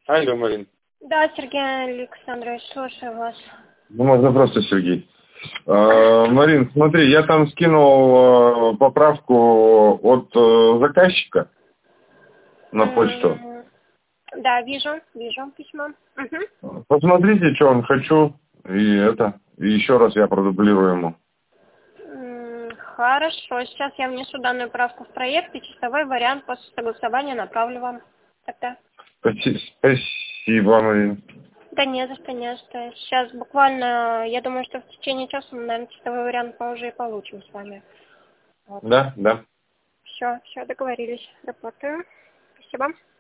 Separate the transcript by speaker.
Speaker 1: Алло, Марин.
Speaker 2: Да, Сергей Александрович, слушаю вас.
Speaker 1: Ну, можно просто Сергей. Марин, смотри, я там скинул поправку от заказчика на почту.
Speaker 2: Да, вижу письмо. Угу.
Speaker 1: Посмотрите, что он хочу, и еще раз я продублирую ему.
Speaker 2: Хорошо, сейчас я внесу данную правку в проект, и чистовой вариант после согласования направлю вам. Тогда.
Speaker 1: Спасибо, Марин.
Speaker 2: Да не за что, не за что. Сейчас буквально, я думаю, что в течение часа мы, наверное, чистовой вариант мы уже и получим с вами. Вот.
Speaker 1: Да.
Speaker 2: Все, договорились. Работаю. Спасибо.